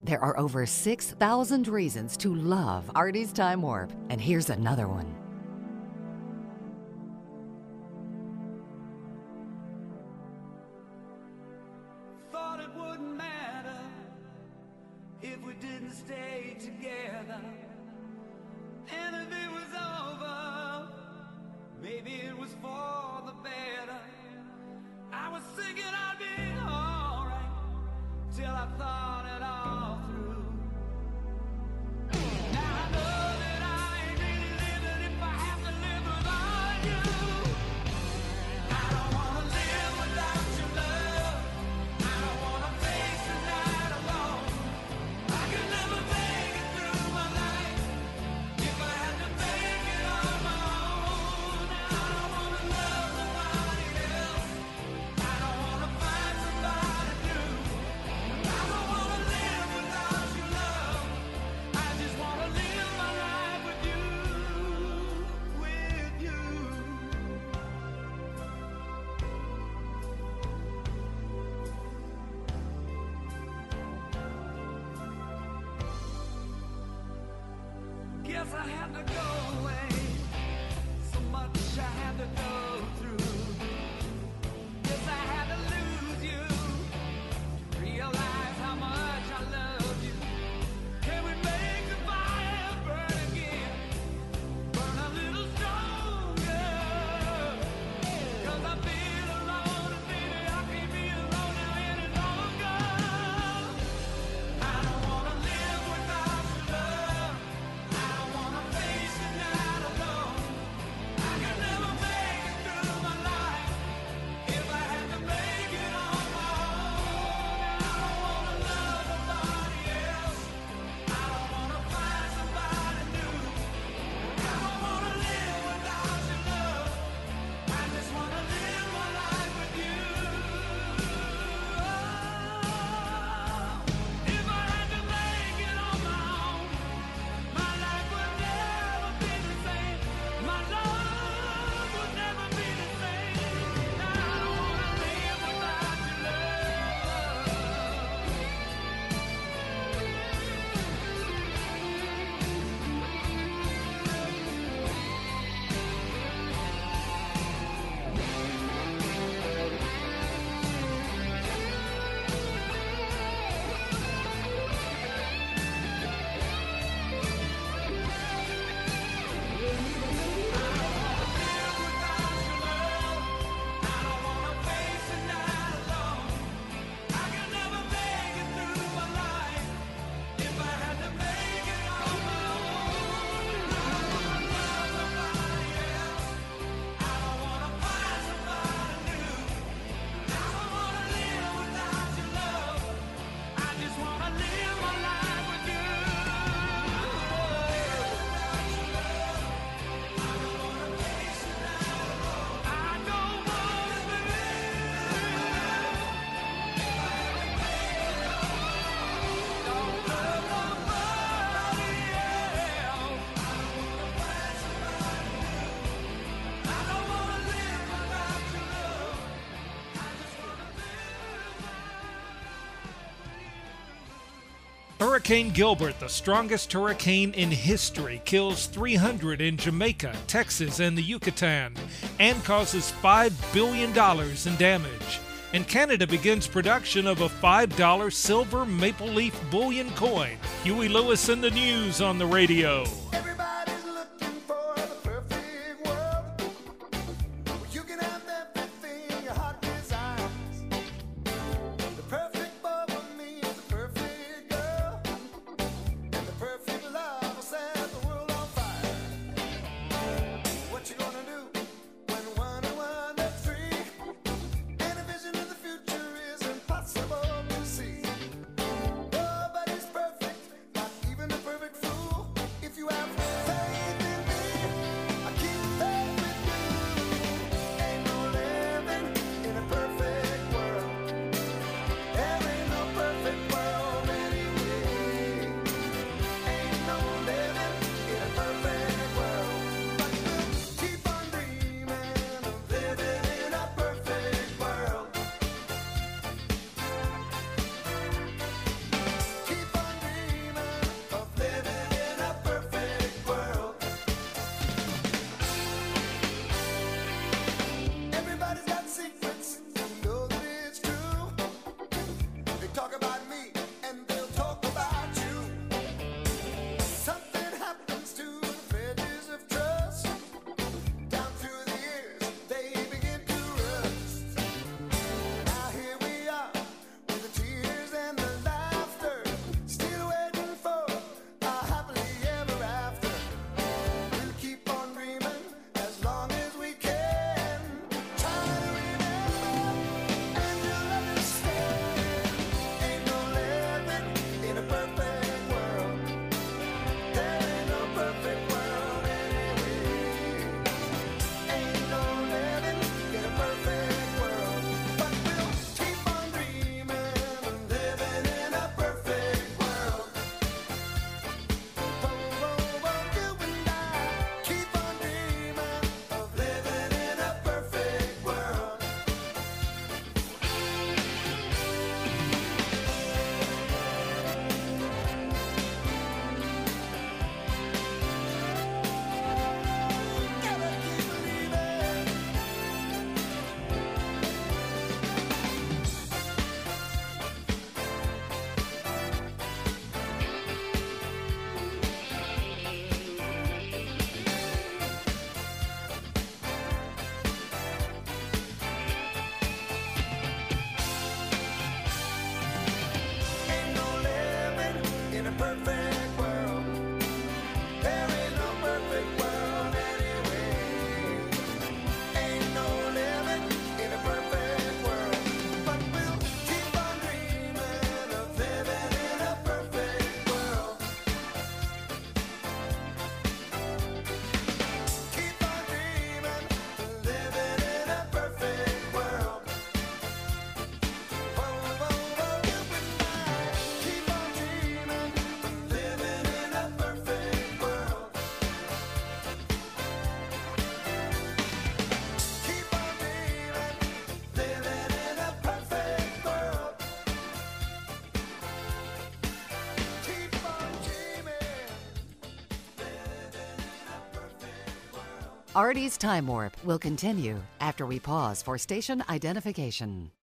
There are over 6,000 reasons to love Artie's Time Warp, and here's another one. Thought it wouldn't matter if we didn't stay together. And if it was over, maybe it was for the better. I was thinking I'd be alright till I thought it all through. Now I know that I ain't really living if I have to live without you. I don't wanna live without your love. I don't wanna face the night alone. I could never make it through my life if I had to make it on my own. I don't wanna love nobody else. I don't wanna find somebody new. I don't wanna live without your love. I just wanna live my life with you, with you. Guess I had to go away. So much I had to go through. Guess I had to lose you. Realize how much I love you. Can we make the fire burn again? Burn a little stronger. 'Cause I feel alone and baby I can't be alone now any longer. I don't wanna live without your love. I don't wanna face the night alone. I could never make it through my life if I had to make it on my own. I don't wanna love nobody else. I don't wanna find somebody new. I don't wanna live without your love. I just wanna live my life with you. If I had to make it on my own, my life would never be the same. My love would never be the same. I don't wanna live without your love. I don't wanna face the night alone. I could never make it through my life if I had to make it on my own. I don't wanna love nobody else. I don't wanna find somebody new. I don't wanna live without your love. I just wanna live my life with you. I don't wanna Hurricane Gilbert, the strongest hurricane in history, kills 300 in Jamaica, Texas, and the Yucatan, and causes $5 billion in damage. And Canada begins production of a $5 silver maple leaf bullion coin. Huey Lewis in the news on the radio. Everybody's looking for the perfect world. You can have everything your heart desires. The perfect boy for me is the perfect girl. And the perfect love will set the world on fire. What you gonna do when 1 and 1 are 3? And a vision of the future is impossible to see. Nobody's perfect, not even a perfect fool. If you have perfect world. There ain't no perfect world anyway. Ain't no living in a perfect world. But we'll keep on dreaming of living in a perfect world. Keep on dreaming of living in a perfect world. Whoa, whoa, whoa, goodbye. Keep on dreaming of living in a perfect world. Keep on dreaming, living in a perfect world. Keep on dreaming, living in a perfect world. Artie's Time Warp will continue after we pause for station identification.